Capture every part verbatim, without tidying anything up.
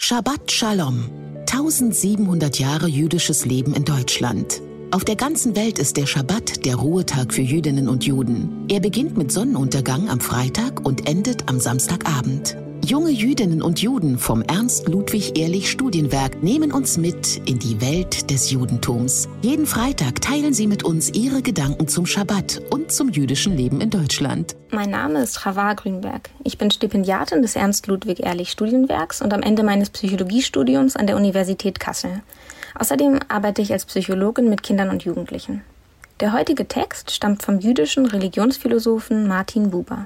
Shabbat Shalom. tausendsiebenhundert Jahre jüdisches Leben in Deutschland. Auf der ganzen Welt ist der Schabbat der Ruhetag für Jüdinnen und Juden. Er beginnt mit Sonnenuntergang am Freitag und endet am Samstagabend. Junge Jüdinnen und Juden vom Ernst-Ludwig-Ehrlich-Studienwerk nehmen uns mit in die Welt des Judentums. Jeden Freitag teilen sie mit uns ihre Gedanken zum Schabbat und zum jüdischen Leben in Deutschland. Mein Name ist Chava Grünberg. Ich bin Stipendiatin des Ernst-Ludwig-Ehrlich-Studienwerks und am Ende meines Psychologiestudiums an der Universität Kassel. Außerdem arbeite ich als Psychologin mit Kindern und Jugendlichen. Der heutige Text stammt vom jüdischen Religionsphilosophen Martin Buber.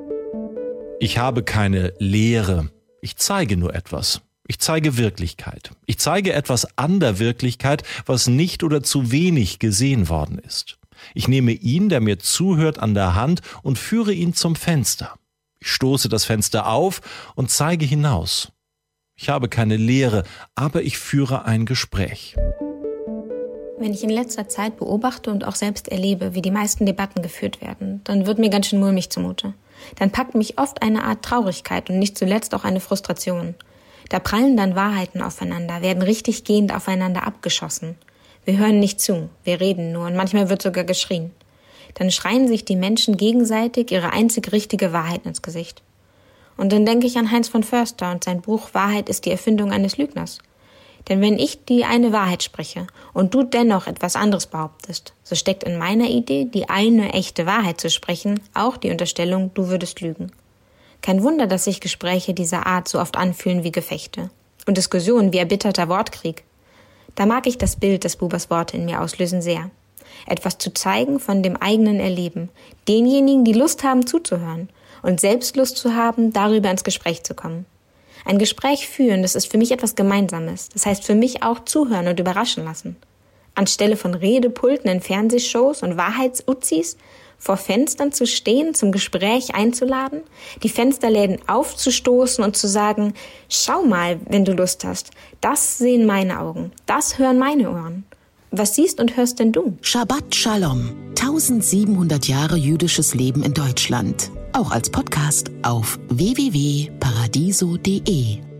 Ich habe keine Lehre. Ich zeige nur etwas. Ich zeige Wirklichkeit. Ich zeige etwas an der Wirklichkeit, was nicht oder zu wenig gesehen worden ist. Ich nehme ihn, der mir zuhört, an der Hand und führe ihn zum Fenster. Ich stoße das Fenster auf und zeige hinaus. Ich habe keine Lehre, aber ich führe ein Gespräch. Wenn ich in letzter Zeit beobachte und auch selbst erlebe, wie die meisten Debatten geführt werden, dann wird mir ganz schön mulmig zumute. Dann packt mich oft eine Art Traurigkeit und nicht zuletzt auch eine Frustration. Da prallen dann Wahrheiten aufeinander, werden richtig gehend aufeinander abgeschossen. Wir hören nicht zu, wir reden nur und manchmal wird sogar geschrien. Dann schreien sich die Menschen gegenseitig ihre einzig richtige Wahrheit ins Gesicht. Und dann denke ich an Heinz von Förster und sein Buch Wahrheit ist die Erfindung eines Lügners. Denn wenn ich die eine Wahrheit spreche und du dennoch etwas anderes behauptest, so steckt in meiner Idee, die eine echte Wahrheit zu sprechen, auch die Unterstellung, du würdest lügen. Kein Wunder, dass sich Gespräche dieser Art so oft anfühlen wie Gefechte und Diskussionen wie erbitterter Wortkrieg. Da mag ich das Bild, das Bubers Worte in mir auslösen, sehr. Etwas zu zeigen von dem eigenen Erleben, denjenigen, die Lust haben zuzuhören und selbst Lust zu haben, darüber ins Gespräch zu kommen. Ein Gespräch führen, das ist für mich etwas Gemeinsames. Das heißt für mich auch zuhören und überraschen lassen. Anstelle von Redepulten in Fernsehshows und Wahrheits-Uzis vor Fenstern zu stehen, zum Gespräch einzuladen, die Fensterläden aufzustoßen und zu sagen, schau mal, wenn du Lust hast, das sehen meine Augen, das hören meine Ohren. Was siehst und hörst denn du? Shabbat Shalom. tausendsiebenhundert Jahre jüdisches Leben in Deutschland. Auch als Podcast auf w w w punkt paradiso punkt d e.